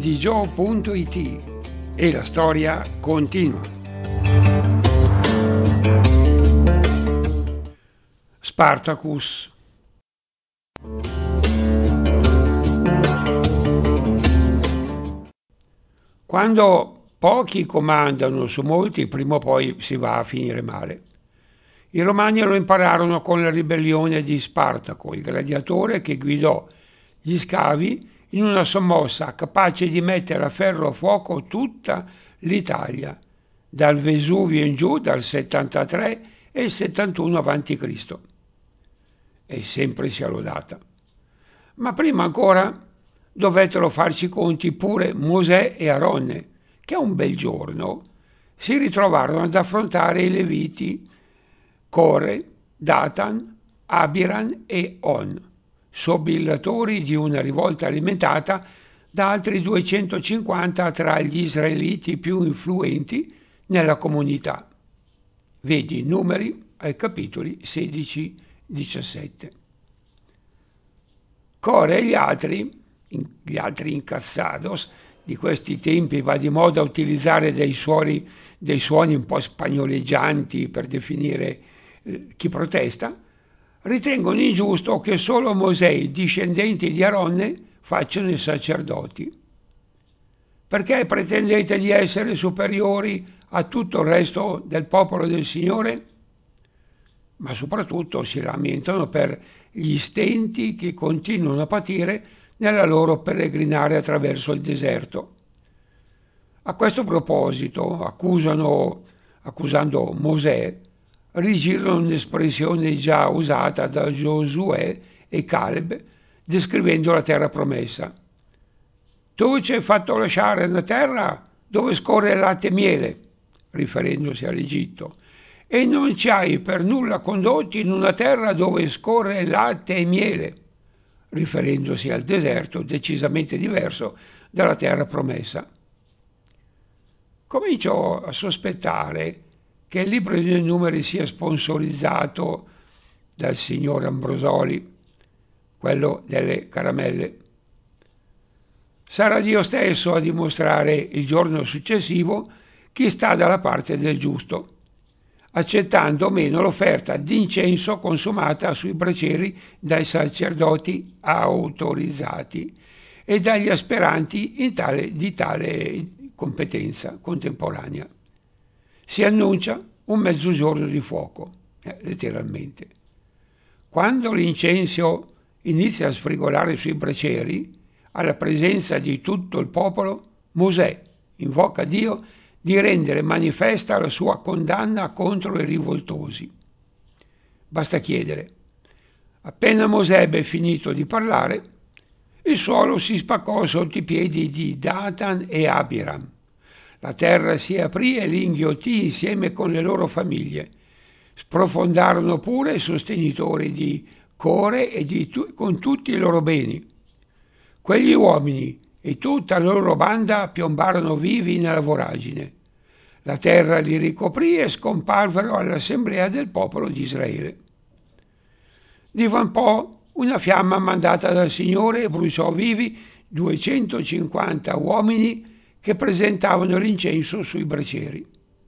Edigio.it e la storia continua. Spartacus. Quando pochi comandano su molti, prima o poi si va a finire male. I romani lo impararono con la ribellione di Spartaco, il gladiatore che guidò gli scavi in una sommossa capace di mettere a ferro a fuoco tutta l'Italia, dal Vesuvio in giù, dal 73 e il 71 a.C. E sempre sia lodata. Ma prima ancora dovettero farci conti pure Mosè e Aronne, che un bel giorno si ritrovarono ad affrontare i Leviti Core, Datan, Abiram e On, sobillatori di una rivolta alimentata da altri 250 tra gli israeliti più influenti nella comunità. Vedi Numeri ai capitoli 16-17. Core e gli altri incazzados, di questi tempi va di moda utilizzare dei suoni un po' spagnoleggianti per definire chi protesta, ritengono ingiusto che solo Mosè e i discendenti di Aronne facciano i sacerdoti. Perché pretendete di essere superiori a tutto il resto del popolo del Signore? Ma soprattutto si lamentano per gli stenti che continuano a patire nella loro peregrinare attraverso il deserto. A questo proposito, accusando Mosè, rigirano un'espressione già usata da Giosuè e Caleb, descrivendo la terra promessa. Tu ci hai fatto lasciare una terra dove scorre latte e miele, riferendosi all'Egitto, e non ci hai per nulla condotti in una terra dove scorre latte e miele, riferendosi al deserto decisamente diverso dalla terra promessa. Comincio a sospettare che il libro dei Numeri sia sponsorizzato dal signor Ambrosoli, quello delle caramelle. Sarà Dio stesso a dimostrare il giorno successivo chi sta dalla parte del giusto, accettando o meno l'offerta d'incenso consumata sui bracieri dai sacerdoti autorizzati e dagli aspiranti di tale competenza contemporanea. Si annuncia un mezzogiorno di fuoco, letteralmente. Quando l'incenso inizia a sfrigolare sui bracieri, alla presenza di tutto il popolo, Mosè invoca Dio di rendere manifesta la sua condanna contro i rivoltosi. Basta chiedere. Appena Mosè ebbe finito di parlare, il suolo si spaccò sotto i piedi di Datan e Abiram. La terra si aprì e li inghiottì insieme con le loro famiglie. Sprofondarono pure i sostenitori di Core e con tutti i loro beni. Quegli uomini e tutta la loro banda piombarono vivi nella voragine. La terra li ricoprì e scomparvero all'assemblea del popolo di Israele. Divampò una fiamma mandata dal Signore e bruciò vivi 250 uomini che presentavano l'incenso sui bracieri.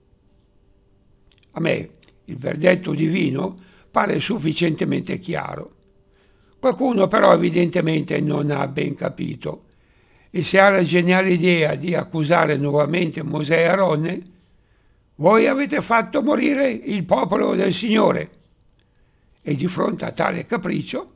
A me il verdetto divino pare sufficientemente chiaro. Qualcuno però evidentemente non ha ben capito e se ha la geniale idea di accusare nuovamente Mosè e Aronne, voi avete fatto morire il popolo del Signore. E di fronte a tale capriccio,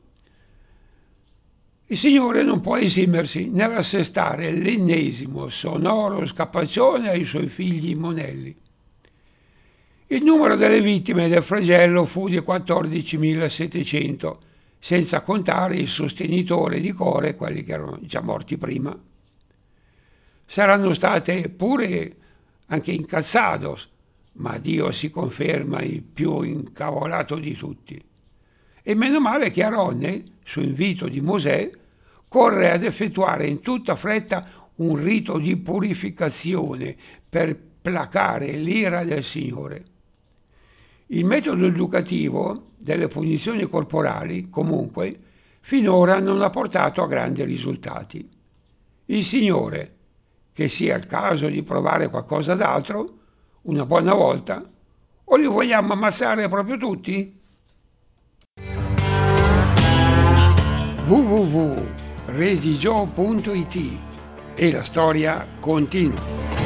il Signore non può esimersi nell'assestare l'ennesimo sonoro scapaccione ai suoi figli monelli. Il numero delle vittime del flagello fu di 14.700, senza contare il sostenitore di Core, quelli che erano già morti prima. Saranno state pure anche incazzados, ma Dio si conferma il più incavolato di tutti. E meno male che Aronne, su invito di Mosè, corre ad effettuare in tutta fretta un rito di purificazione per placare l'ira del Signore. Il metodo educativo delle punizioni corporali, comunque, finora non ha portato a grandi risultati. Il Signore, che sia il caso di provare qualcosa d'altro una buona volta, o li vogliamo ammazzare proprio tutti? www.redigio.it e la storia continua.